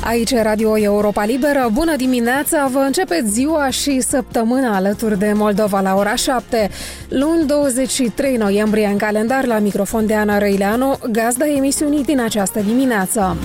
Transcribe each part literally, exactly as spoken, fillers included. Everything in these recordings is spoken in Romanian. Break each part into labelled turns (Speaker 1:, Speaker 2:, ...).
Speaker 1: Aici Radio Europa Liberă. Bună dimineața! Vă începeți ziua și săptămâna alături de Moldova la ora șapte. Luni douăzeci și trei noiembrie în calendar, la microfon de Ana Răileanu, gazda emisiunii din această dimineață.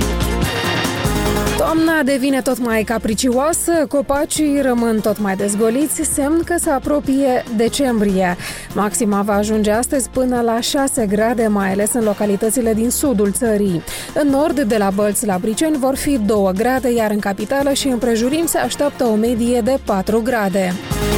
Speaker 1: Toamna devine tot mai capricioasă, copacii rămân tot mai dezgoliți, semn că se apropie decembrie. Maxima va ajunge astăzi până la șase grade, mai ales în localitățile din sudul țării. În nord, de la Bălți la Briceni, vor fi două grade, iar în capitală și împrejurim se așteaptă o medie de patru grade.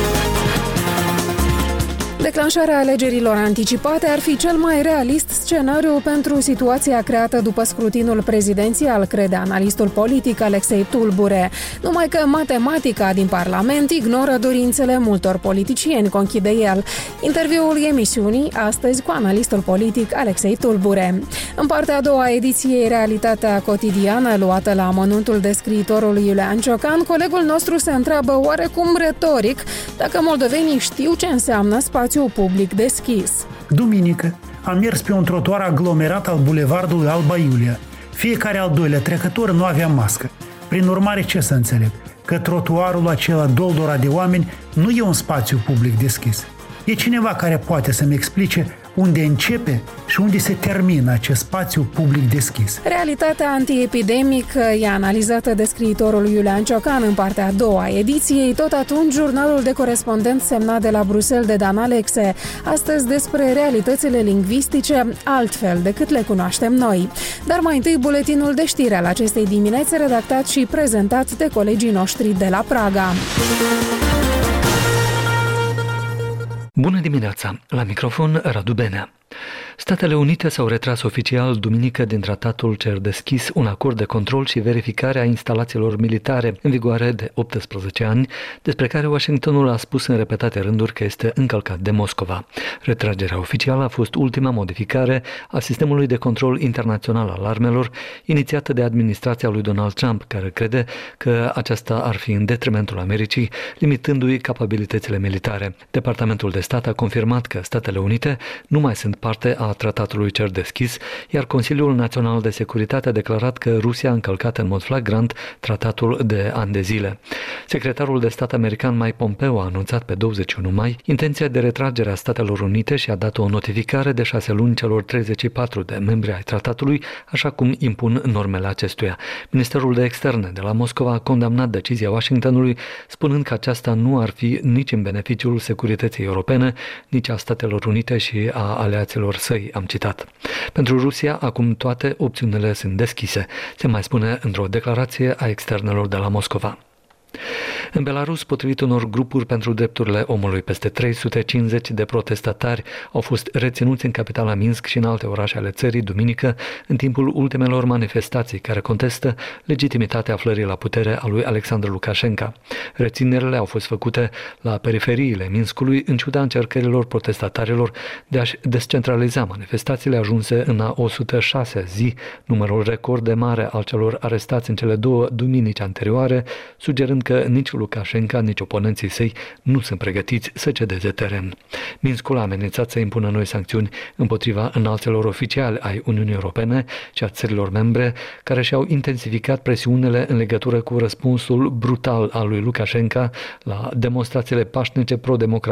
Speaker 1: Declanșarea alegerilor anticipate ar fi cel mai realist scenariu pentru situația creată după scrutinul prezidențial, crede analistul politic Alexei Tulbure. Numai că matematica din Parlament ignoră dorințele multor politicieni, conchide el. Interviul emisiunii astăzi cu analistul politic Alexei Tulbure. În partea a doua ediției Realitatea cotidiană, luată la amănuntul de scriitorul Iulian Ciocan, colegul nostru se întreabă oarecum retoric dacă moldovenii știu ce înseamnă spațiu public deschis.
Speaker 2: Duminică am mers pe un trotuar aglomerat al bulevardului Alba Iulia. Fiecare al doilea trecător nu avea mască. Prin urmare, ce să înțeleg? Că trotuarul acela doldora de oameni nu e un spațiu public deschis. E cineva care poate să-mi explice unde începe și unde se termină acest spațiu public deschis.
Speaker 1: Realitatea antiepidemică e analizată de scriitorul Iulian Ciocan în partea a doua ediției, tot atunci jurnalul de corespondent semnat de la Bruxelles de Dan Alexe, astăzi despre realitățile lingvistice altfel decât le cunoaștem noi. Dar mai întâi buletinul de știri al acestei dimineți, redactat și prezentat de colegii noștri de la Praga.
Speaker 3: Bună dimineața! La microfon Radu Benea. Statele Unite s-au retras oficial duminică din tratatul cer deschis, un acord de control și verificare a instalațiilor militare în vigoare de optsprezece ani, despre care Washingtonul a spus în repetate rânduri că este încălcat de Moscova. Retragerea oficială a fost ultima modificare a sistemului de control internațional al armelor, inițiată de administrația lui Donald Trump, care crede că aceasta ar fi în detrimentul Americii, limitându-i capabilitățile militare. Departamentul de Stat a confirmat că Statele Unite nu mai sunt parte a tratatului cer deschis, iar Consiliul Național de Securitate a declarat că Rusia a încălcat în mod flagrant tratatul de ani de zile. Secretarul de Stat american Mike Pompeo a anunțat pe douăzeci și unu mai intenția de retragere a Statelor Unite și a dat o notificare de șase luni celor treizeci și patru de membri ai tratatului, așa cum impun normele acestuia. Ministerul de Externe de la Moscova a condamnat decizia Washingtonului, spunând că aceasta nu ar fi nici în beneficiul securității europene, nici a Statelor Unite și a aliaților săi, am citat. Pentru Rusia, acum toate opțiunile sunt deschise, se mai spune într-o declarație a externelor de la Moscova. În Belarus, potrivit unor grupuri pentru drepturile omului, peste trei sute cincizeci de protestatari au fost reținuți în capitala Minsk și în alte orașe ale țării duminică, în timpul ultimelor manifestații care contestă legitimitatea aflării la putere a lui Alexandru Lukashenko. Reținerile au fost făcute la periferiile Minskului, în ciuda încercărilor protestatarilor de a-și descentraliza manifestațiile ajunse în a o sută șasea zi, numărul record de mare al celor arestați în cele două duminici anterioare, sugerând că nici Lukashenko, nici oponenții săi nu sunt pregătiți să cedeze teren. Minskul a amenințat să impună noi sancțiuni împotriva înalților oficiali ai Uniunii Europene și a țărilor membre, care și-au intensificat presiunile în legătură cu răspunsul brutal al lui Lukashenko la demonstrațiile pașnice pro-democratice